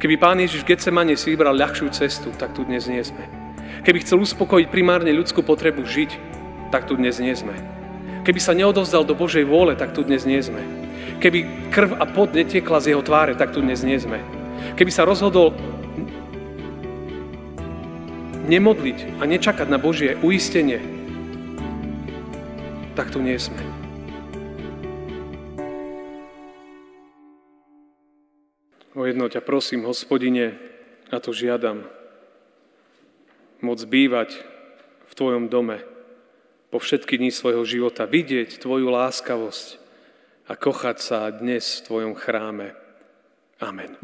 Keby Pán Ježiš v Getsemane si vybral ľahšiu cestu, tak tu dnes nie sme. Keby chcel uspokojiť primárne ľudskú potrebu žiť, tak tu dnes nie sme. Keby sa neodovzdal do Božej vôle, tak tu dnes nie sme. Keby krv a pot netiekla z jeho tváre, tak tu dnes nie sme. Keby sa rozhodol nemodliť a nečakať na Božie uistenie, tak tu nie sme. O jedno ťa prosím, Hospodine, a to žiadam, môcť bývať v Tvojom dome po všetky dni svojho života, vidieť Tvoju láskavosť a kochať sa dnes v Tvojom chráme. Amen.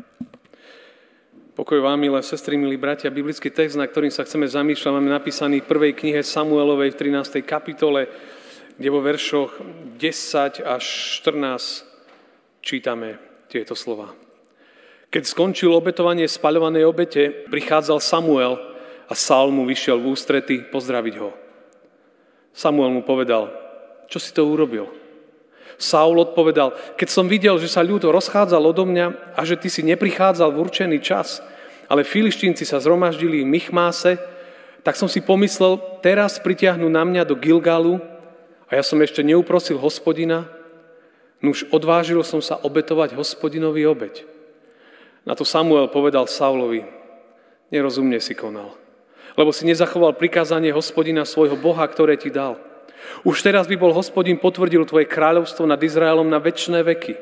Pokoj vám, milé sestry, milí bratia, biblický text, na ktorým sa chceme zamýšľať, máme napísaný v 1. knihe Samuelovej v 13. kapitole, kde vo veršoch 10 až 14 čítame tieto slova. Keď skončil obetovanie spaľovanej obete, prichádzal Samuel a Saul mu vyšiel v ústrety pozdraviť ho. Samuel mu povedal, čo si to urobil? Saul odpovedal, keď som videl, že sa ľud rozchádzal odo mňa a že ty si neprichádzal v určený čas, ale Filištínci sa zhromaždili v Michmáse, tak som si pomyslel, teraz pritiahnu na mňa do Gilgalu a ja som ešte neuprosil Hospodina, nuž odvážil som sa obetovať Hospodinovi obeť. Na to Samuel povedal Saulovi, nerozumne si konal, lebo si nezachoval prikázanie Hospodina svojho Boha, ktoré ti dal. Už teraz by bol Hospodin potvrdil tvoje kráľovstvo nad Izraelom na večné veky.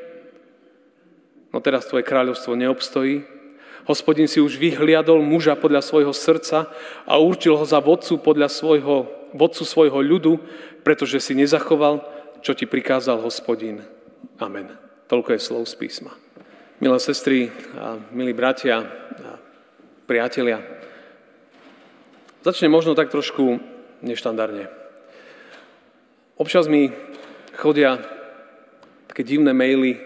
No teraz tvoje kráľovstvo neobstojí. Hospodin si už vyhliadol muža podľa svojho srdca a určil ho za vodcu svojho ľudu, pretože si nezachoval, čo ti prikázal Hospodin. Amen. Toľko je slov z písma. Milé sestry a milí bratia a priatelia, začne možno tak trošku neštandardne. Občas mi chodia také divné maily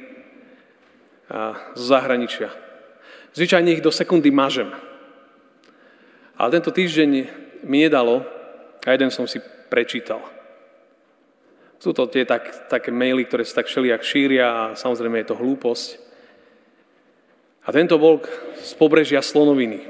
zo zahraničia. Zvyčajne ich do sekundy mažem. Ale tento týždeň mi nedalo a jeden som si prečítal. Sú to tie také maily, ktoré sa tak všelijak šíria a samozrejme je to hlúposť. A tento bol z pobrežia Slonoviny.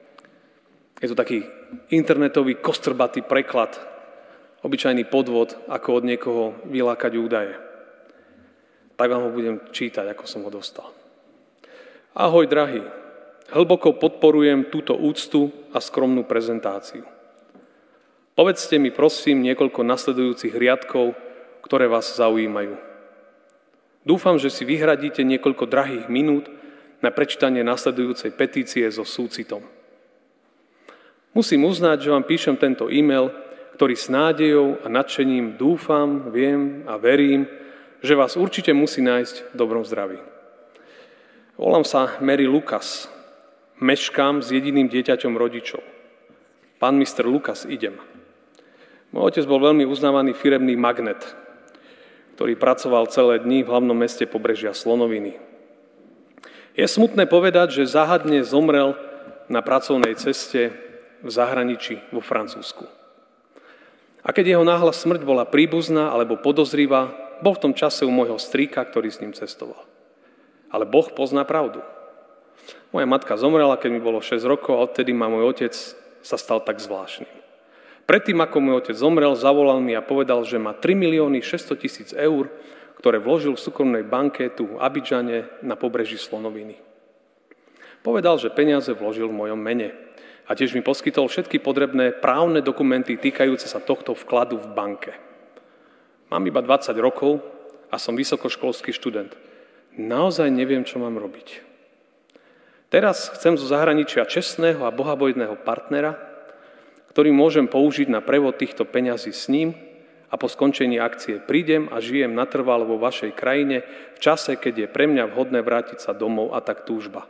Je to taký internetový kostrbatý preklad, obyčajný podvod, ako od niekoho vylákať údaje. Tak vám ho budem čítať, ako som ho dostal. Ahoj, drahý. Hlboko podporujem túto úctu a skromnú prezentáciu. Povedzte mi, prosím, niekoľko nasledujúcich riadkov, ktoré vás zaujímajú. Dúfam, že si vyhradíte niekoľko drahých minút na prečítanie nasledujúcej petície so súcitom. Musím uznať, že vám píšem tento e-mail, ktorý s nádejou a nadšením dúfam, viem a verím, že vás určite musí nájsť v dobrom zdraví. Volám sa Mary Lucas. Meškám s jediným dieťaťom rodičov. Pán Mr. Lucas, idem. Môj otec bol veľmi uznávaný firemný magnet, ktorý pracoval celé dni v hlavnom meste pobrežia Slonoviny. Je smutné povedať, že záhadne zomrel na pracovnej ceste v zahraničí vo Francúzsku. A keď jeho náhla smrť bola príbuzná alebo podozrivá, bol v tom čase u môjho strýka, ktorý s ním cestoval. Ale Boh pozná pravdu. Moja matka zomrela, keď mi bolo 6 rokov a odtedy ma môj otec sa stal tak zvláštnym. Predtým, ako môj otec zomrel, zavolal mi a povedal, že má 3 600 000 eur, ktoré vložil v súkromnej banke tu v Abidžane na pobreží Slonoviny. Povedal, že peniaze vložil v mojom mene a tiež mi poskytol všetky potrebné právne dokumenty týkajúce sa tohto vkladu v banke. Mám iba 20 rokov a som vysokoškolský študent. Naozaj neviem, čo mám robiť. Teraz chcem zo zahraničia čestného a bohabojného partnera, ktorý môžem použiť na prevod týchto peňazí s ním a po skončení akcie prídem a žijem natrvalo vo vašej krajine v čase, keď je pre mňa vhodné vrátiť sa domov a tak túžba.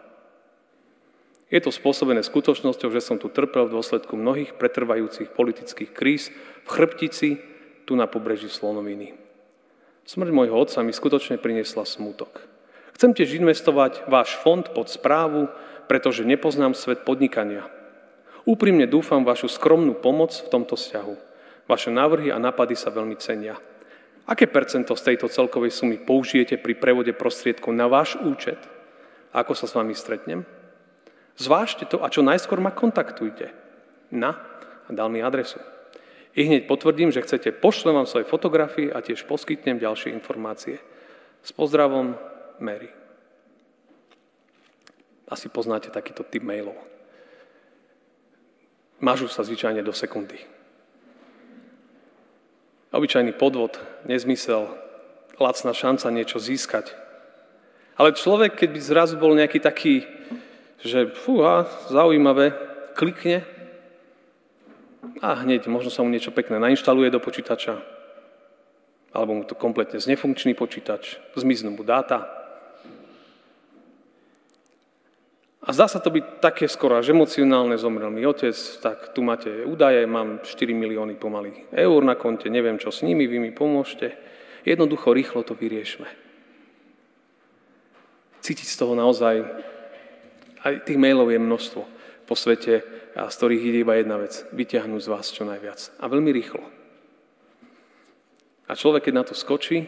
Je to spôsobené skutočnosťou, že som tu trpel v dôsledku mnohých pretrvajúcich politických kríz v chrbtici tu na pobreží Slonoviny. Smrť môjho otca mi skutočne priniesla smútok. Chcem tiež investovať váš fond pod správu, pretože nepoznám svet podnikania. Úprimne dúfam vašu skromnú pomoc v tomto vzťahu. Vaše návrhy a nápady sa veľmi cenia. Aké percento z tejto celkovej sumy použijete pri prevode prostriedkov na váš účet? A ako sa s vami stretnem? Zvážte to a čo najskôr ma kontaktujte. A dal mi adresu. I hneď potvrdím, že chcete, pošlem vám svoje fotografie a tiež poskytnem ďalšie informácie. S pozdravom, Mary. Asi poznáte takýto typ mailov. Mažú sa zvyčajne do sekundy. Obyčajný podvod, nezmysel, lacná šanca niečo získať. Ale človek, keď by zrazu bol nejaký taký, že zaujímavé, klikne a hneď možno sa mu niečo pekné nainštaluje do počítača, alebo mu to kompletne znefunkčný počítač, zmiznú mu dáta. A zdá sa to byť také skoro až emocionálne, zomrel mi otec, tak tu máte údaje, mám 4 milióny pomaly eur na konte, neviem čo s nimi, vy mi pomôžte. Jednoducho, rýchlo to vyriešme. Cítiť z toho naozaj, aj tých mailov je množstvo po svete, a z ktorých ide iba jedna vec, vyťahnuť z vás čo najviac. A veľmi rýchlo. A človek, keď na to skočí,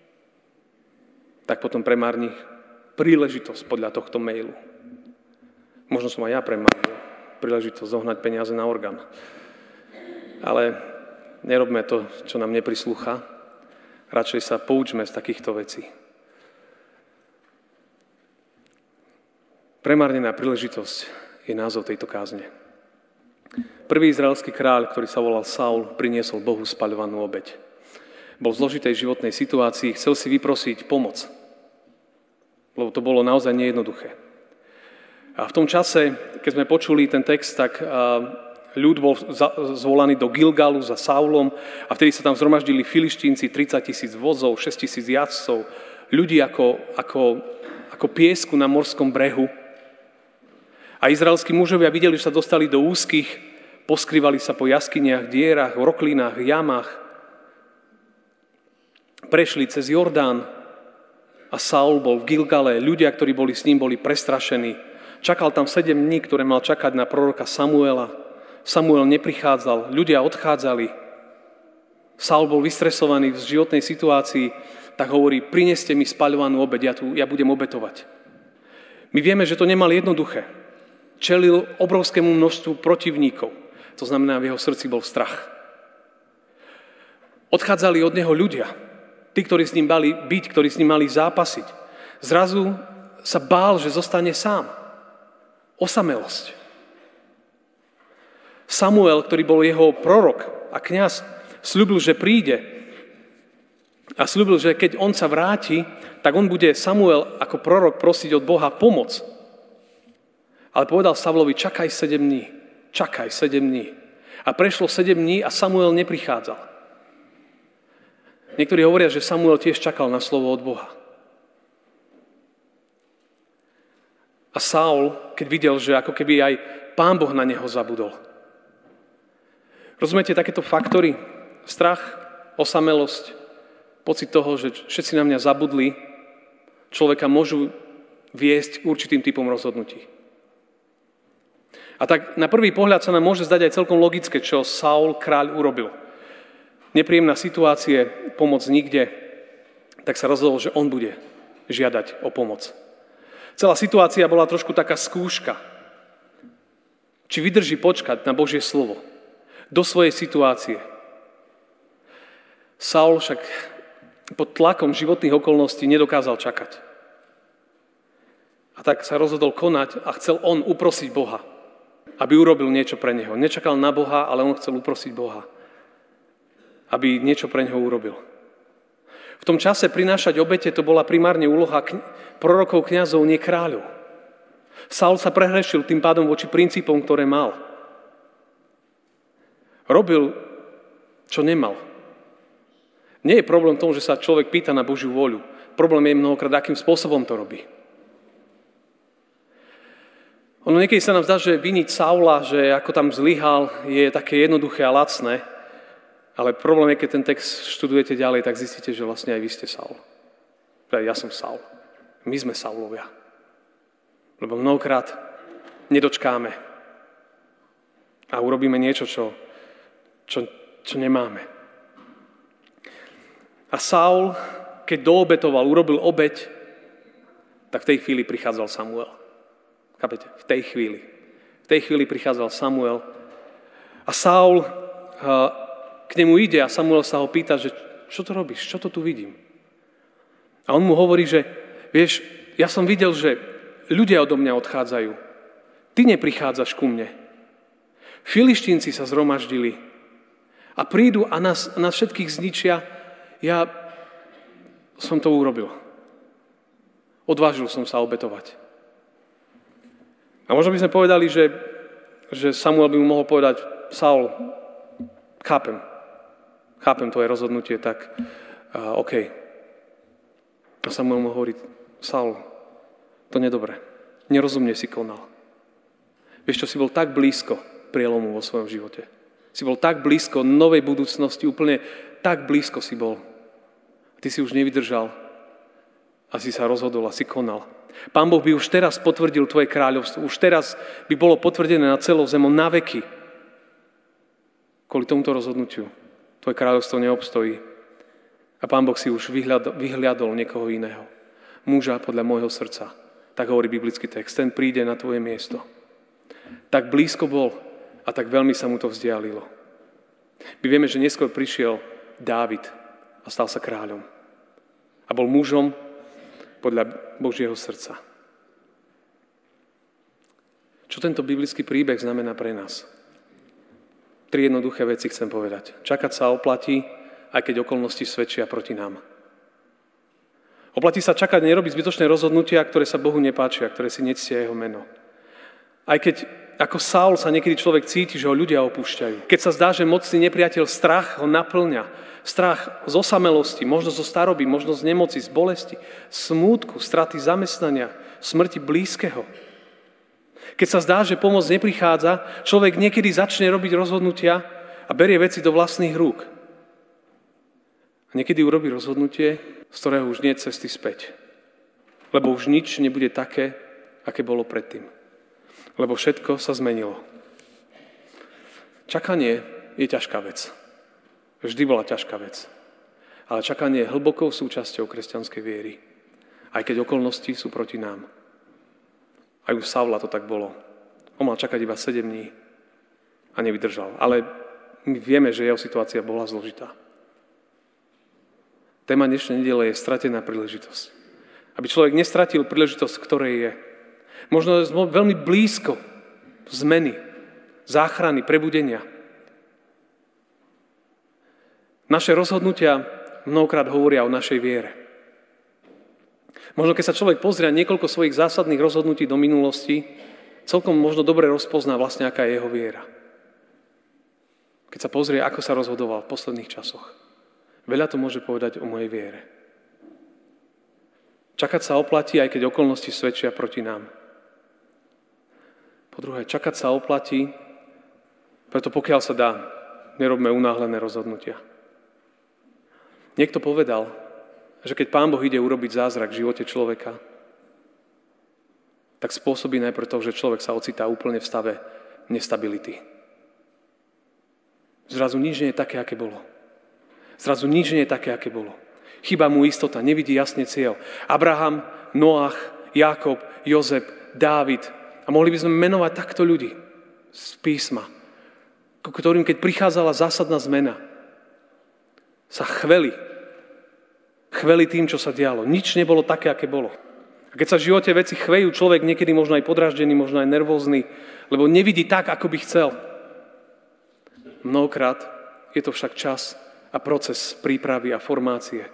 tak potom premárni príležitosť podľa tohto mailu. Možno som aj ja premárnil príležitosť zohnať peniaze na orgán. Ale nerobme to, čo nám neprislúcha. Radšej sa poučme z takýchto vecí. Premárnená príležitosť je názov tejto kázne. Prvý izraelský kráľ, ktorý sa volal Saul, priniesol Bohu spaľovanú obeť. Bol v zložitej životnej situácii, chcel si vyprosiť pomoc. Lebo to bolo naozaj nejednoduché. A v tom čase, keď sme počuli ten text, tak ľud bol zvolaný do Gilgalu za Saulom a vtedy sa tam zhromaždili Filištínci, 30 000 vozov, 6 000 jazdcov, ľudí ako piesku na morskom brehu. A izraelskí mužovia videli, že sa dostali do úzkých, poskrývali sa po jaskyniach, dierach, roklinách, jamách. Prešli cez Jordán a Saul bol v Gilgale. Ľudia, ktorí boli s ním, boli prestrašení. Čakal tam 7 dní, ktoré mal čakať na proroka Samuela. Samuel neprichádzal, ľudia odchádzali. Saul bol vystresovaný v životnej situácii, tak hovorí, prineste mi spaľovanú obeť, ja budem obetovať. My vieme, že to nemal jednoduché. Čelil obrovskému množstvu protivníkov. To znamená, v jeho srdci bol strach. Odchádzali od neho ľudia. Tí, ktorí s ním mali byť, ktorí s ním mali zápasiť. Zrazu sa bál, že zostane sám. Osamelosť. Samuel, ktorý bol jeho prorok a kňaz, sľúbil, že príde a sľúbil, že keď on sa vráti, tak on bude Samuel ako prorok prosiť od Boha pomoc. Ale povedal Saulovi, čakaj 7 dní. Čakaj 7 dní. A prešlo 7 dní a Samuel neprichádzal. Niektorí hovoria, že Samuel tiež čakal na slovo od Boha. A Saul, keď videl, že ako keby aj Pán Boh na neho zabudol. Rozumiete takéto faktory? Strach, osamelosť, pocit toho, že všetci na mňa zabudli, človeka môžu viesť určitým typom rozhodnutí. A tak na prvý pohľad sa nám môže zdať aj celkom logické, čo Saul, kráľ, urobil. Nepríjemná situácie, pomoc nikde, tak sa rozhodol, že on bude žiadať o pomoc. Celá situácia bola trošku taká skúška. Či vydrží počkať na Božie slovo do svojej situácie. Saul však pod tlakom životných okolností nedokázal čakať. A tak sa rozhodol konať a chcel on uprosiť Boha, aby urobil niečo pre neho. Nečakal na Boha, ale on chcel uprosiť Boha, aby niečo pre neho urobil. V tom čase prinášať obete to bola primárne úloha prorokov, kňazov, nie kráľov. Saul sa prehrešil tým pádom voči princípom, ktoré mal. Robil, čo nemal. Nie je problém v tom, že sa človek pýta na Božiu voľu. Problém je mnohokrát, akým spôsobom to robí. Ono niekedy sa nám zdá, že viniť Saula, že ako tam zlyhal, je také jednoduché a lacné. Ale problém je, keď ten text študujete ďalej, tak zistíte, že vlastne aj vy ste Saul. Ja som Saul. My sme Saulovia. Lebo mnohokrát nedočkáme. A urobíme niečo, čo nemáme. A Saul, keď doobetoval, urobil obeť, tak v tej chvíli prichádzal Samuel. Chápete? V tej chvíli. V tej chvíli prichádzal Samuel a Saul k nemu ide a Samuel sa ho pýta, že čo to robíš? Čo to tu vidím? A on mu hovorí, že vieš, ja som videl, že ľudia odo mňa odchádzajú. Ty neprichádzaš ku mne. Filištínci sa zhromaždili a prídu a nás všetkých zničia. Ja som to urobil. Odvážil som sa obetovať. A možno by sme povedali, že Samuel by mu mohol povedať, Saul, chápem tvoje rozhodnutie, tak OK. A Samuel mu hovorí, Saul, to nedobre. Nerozumne si konal. Vieš čo, si bol tak blízko prielomu vo svojom živote. Si bol tak blízko novej budúcnosti, úplne tak blízko si bol. Ty si už nevydržal a si sa rozhodol a si konal. Pán Boh by už teraz potvrdil tvoje kráľovstvo. Už teraz by bolo potvrdené na celou zemou na veky. Kvôli tomuto rozhodnutiu tvoje kráľovstvo neobstojí. A Pán Boh si už vyhliadol niekoho iného. Muža podľa môjho srdca. Tak hovorí biblický text. Ten príde na tvoje miesto. Tak blízko bol a tak veľmi sa mu to vzdialilo. My vieme, že neskôr prišiel Dávid a stal sa kráľom. A bol mužom podľa Božieho srdca. Čo tento biblický príbeh znamená pre nás? 3 jednoduché veci chcem povedať. Čakať sa oplatí, aj keď okolnosti svedčia proti nám. Oplatí sa čakať, nerobiť zbytočné rozhodnutia, ktoré sa Bohu nepáčia, ktoré si nectia jeho meno. Aj keď ako Saul sa niekedy človek cíti, že ho ľudia opúšťajú. Keď sa zdá, že mocný nepriateľ strach ho naplňa. Strach z osamelosti, možno zo staroby, možno z nemoci, z bolesti, smútku, straty zamestnania, smrti blízkeho. Keď sa zdá, že pomoc neprichádza, človek niekedy začne robiť rozhodnutia a berie veci do vlastných rúk. A niekedy urobí rozhodnutie, z ktorého už nie je cesty späť. Lebo už nič nebude také, aké bolo predtým. Lebo všetko sa zmenilo. Čakanie je ťažká vec. Vždy bola ťažká vec. Ale čakanie je hlbokou súčasťou kresťanskej viery. Aj keď okolnosti sú proti nám. Aj u Saula to tak bolo. On mal čakať iba 7 dní a nevydržal. Ale my vieme, že jeho situácia bola zložitá. Téma dnešnej nedele je stratená príležitosť. Aby človek nestratil príležitosť, ktorej je. Možno je veľmi blízko zmeny, záchrany, prebudenia. Naše rozhodnutia mnohokrát hovoria o našej viere. Možno keď sa človek pozrie na niekoľko svojich zásadných rozhodnutí do minulosti, celkom možno dobre rozpozná vlastne, aká je jeho viera. Keď sa pozrie, ako sa rozhodoval v posledných časoch. Veľa to môže povedať o mojej viere. Čakať sa oplatí, aj keď okolnosti svedčia proti nám. Po druhé, čakať sa oplatí, preto pokiaľ sa dá, nerobme unáhlené rozhodnutia. Niekto povedal, že keď Pán Boh ide urobiť zázrak v živote človeka, tak spôsobí najprv to, že človek sa ocitá úplne v stave nestability. Zrazu nič nie je také, aké bolo. Zrazu nič nie je také, aké bolo. Chýba mu istota, nevidí jasne cieľ. Abraham, Noach, Jákob, Jozef, Dávid. A mohli by sme menovať takto ľudí z písma, ktorým keď prichádzala zásadná zmena, sa chveli tým, čo sa dialo. Nič nebolo také, aké bolo. A keď sa v živote veci chvejú, človek niekedy možno aj podráždený, možno aj nervózny, lebo nevidí tak, ako by chcel. Mnohokrát je to však čas a proces prípravy a formácie.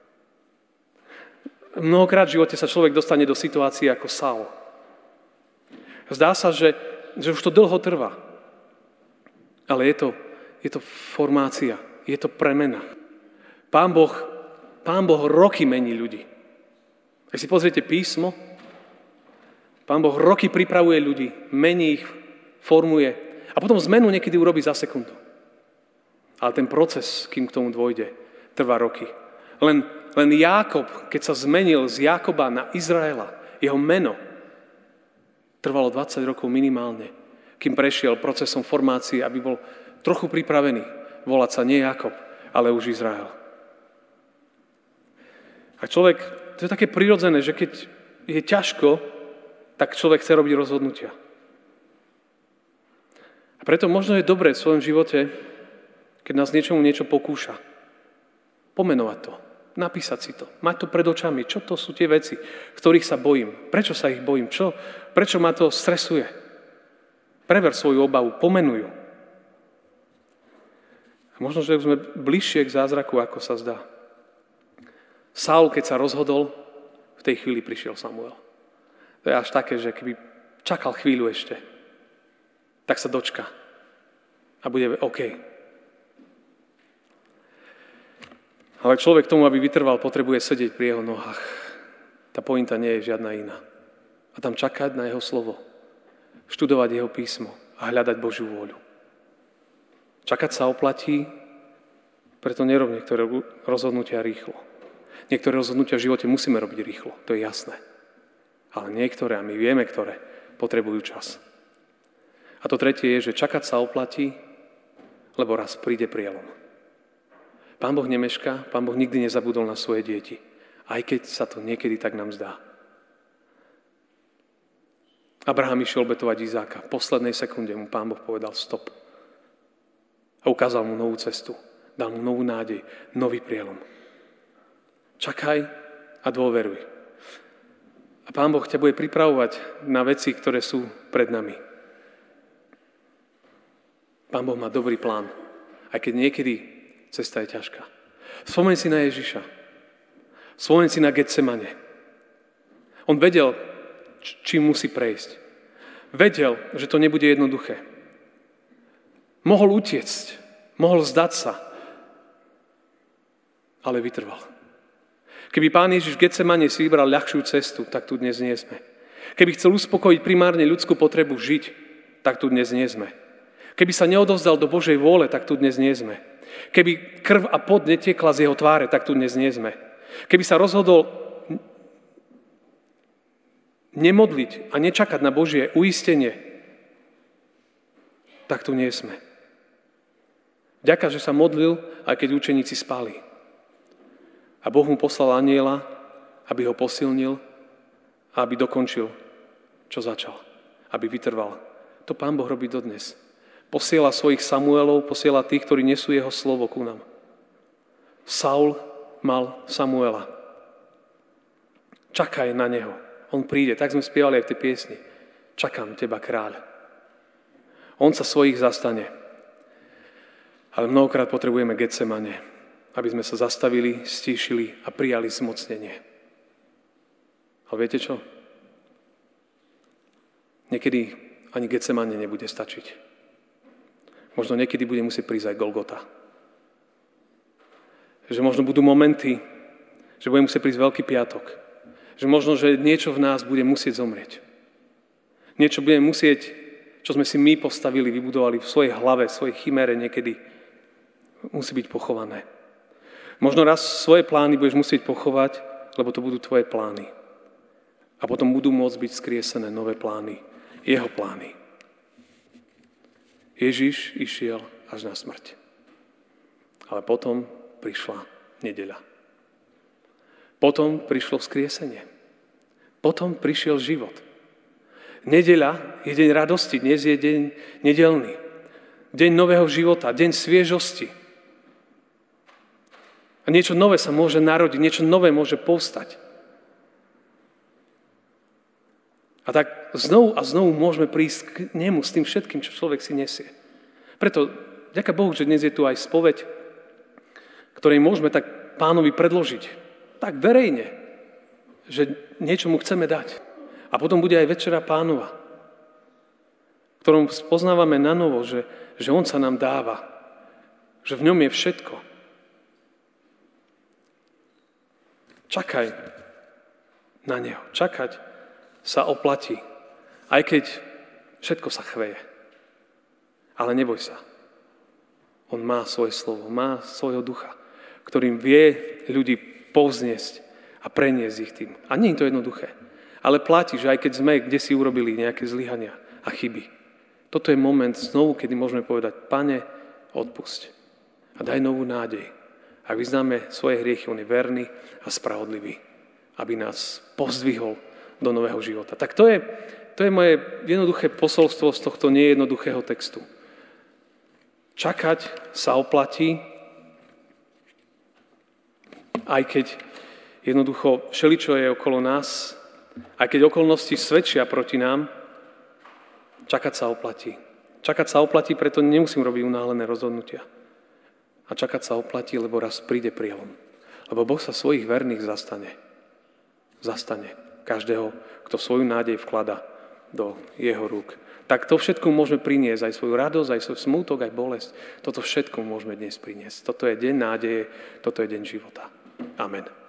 Mnohokrát v živote sa človek dostane do situácie ako Saul. Zdá sa, že už to dlho trvá. Ale je to formácia, je to premena. Pán Boh roky mení ľudí. Ak si pozriete písmo, Pán Boh roky pripravuje ľudí, mení ich, formuje a potom zmenu niekedy urobí za sekundu. Ale ten proces, kým k tomu dôjde, trvá roky. Len Jákob, keď sa zmenil z Jákoba na Izraela, jeho meno, trvalo 20 rokov minimálne, kým prešiel procesom formácie, aby bol trochu pripravený volať sa nie Jákob, ale už Izrael. A človek, to je také prirodzené, že keď je ťažko, tak človek chce robiť rozhodnutia. A preto možno je dobré v svojom živote, keď nás niečo pokúša, pomenovať to, napísať si to, mať to pred očami, čo to sú tie veci, ktorých sa bojím, prečo sa ich bojím, prečo ma to stresuje. Prever svoju obavu, pomenuj ju. A možno, že sme bližšie k zázraku, ako sa zdá. Saul, keď sa rozhodol, v tej chvíli prišiel Samuel. To je až také, že keby čakal chvíľu ešte, tak sa dočka a bude OK. Ale človek tomu, aby vytrval, potrebuje sedieť pri jeho nohách. Tá pointa nie je žiadna iná. A tam čakať na jeho slovo, študovať jeho písmo a hľadať Božiu vôľu. Čakať sa oplatí, preto nerob niektoré rozhodnutia rýchlo. Niektoré rozhodnutia v živote musíme robiť rýchlo, to je jasné. Ale niektoré, a my vieme, ktoré, potrebujú čas. A to tretie je, že čakať sa oplatí, lebo raz príde prielom. Pán Boh nemešká, Pán Boh nikdy nezabudol na svoje deti, aj keď sa to niekedy tak nám zdá. Abraham išiel obetovať Izáka. V poslednej sekunde mu Pán Boh povedal stop. A ukázal mu novú cestu. Dal mu novú nádej, nový prielom. Čakaj a dôveruj. A Pán Boh ťa bude pripravovať na veci, ktoré sú pred nami. Pán Boh má dobrý plán, aj keď niekedy cesta je ťažká. Spomeň si na Ježiša. Spomeň si na Getsemane. On vedel, čím musí prejsť. Vedel, že to nebude jednoduché. Mohol utiecť, mohol zdať sa, ale vytrval. Keby Pán Ježiš v Getsemane si vybral ľahšiu cestu, tak tu dnes nie sme. Keby chcel uspokojiť primárne ľudskú potrebu žiť, tak tu dnes nie sme. Keby sa neodovzdal do Božej vôle, tak tu dnes nie sme. Keby krv a pot netiekla z jeho tváre, tak tu dnes nie sme. Keby sa rozhodol nemodliť a nečakať na Božie uistenie, tak tu nie sme. Ďaká, že sa modlil, aj keď učeníci spali. A Boh mu poslal anjela, aby ho posilnil a aby dokončil, čo začal. Aby vytrval. To Pán Boh robí dodnes. Posiela svojich Samuelov, posiela tých, ktorí nesú jeho slovo ku nám. Saul mal Samuela. Čakaj na neho. On príde. Tak sme spievali aj v tej piesni. Čakám teba, kráľ. On sa svojich zastane. Ale mnohokrát potrebujeme Getsemane, aby sme sa zastavili, stíšili a prijali zmocnenie. Ale viete čo? Niekedy ani Getsemane nebude stačiť. Možno niekedy bude musieť prísť aj Golgota. Že možno budú momenty, že bude musieť prísť Veľký piatok. Že možno, že niečo v nás bude musieť zomrieť. Niečo bude musieť, čo sme si my postavili, vybudovali v svojej hlave, v svojej chimére niekedy, musí byť pochované. Možno raz svoje plány budeš musieť pochovať, lebo to budú tvoje plány. A potom budú môcť byť skriesené nové plány. Jeho plány. Ježiš išiel až na smrť. Ale potom prišla nedeľa. Potom prišlo vzkriesenie. Potom prišiel život. Nedeľa je deň radosti, dnes je deň nedeľný. Deň nového života, deň sviežosti. A niečo nové sa môže narodiť, niečo nové môže povstať. A tak znovu a znovu môžeme prísť k nemu s tým všetkým, čo človek si nesie. Preto, ďaká Bohu, že dnes je tu aj spoveď, ktorej môžeme tak Pánovi predložiť. Tak verejne, že niečo mu chceme dať. A potom bude aj Večera Pánova, v ktorom spoznávame na novo, že on sa nám dáva. Že v ňom je všetko. Čakaj na neho. Čakať sa oplatí. Aj keď všetko sa chveje. Ale neboj sa. On má svoje slovo, má svojho ducha, ktorým vie ľudí povzniesť a preniesť ich tým. A nie je to jednoduché. Ale platí, že aj keď sme kde si urobili nejaké zlyhania a chyby, toto je moment znovu, kedy môžeme povedať, Pane, odpusť a daj novú nádej. Ak vyznáme svoje hriechy, on je verný a spravodlivý, aby nás pozdvihol do nového života. Tak to je moje jednoduché posolstvo z tohto nejednoduchého textu. Čakať sa oplatí, aj keď jednoducho všeličo je okolo nás, aj keď okolnosti svedčia proti nám, čakať sa oplatí. Čakať sa oplatí, preto nemusím robiť unáhlené rozhodnutia. A čakať sa oplatí, lebo raz príde prielom. Lebo Boh sa svojich verných zastane. Zastane každého, kto svoju nádej vklada do jeho rúk. Tak to všetko môžeme priniesť, aj svoju radosť, aj svoj smútok, aj bolesť. Toto všetko môžeme dnes priniesť. Toto je deň nádeje, toto je deň života. Amen.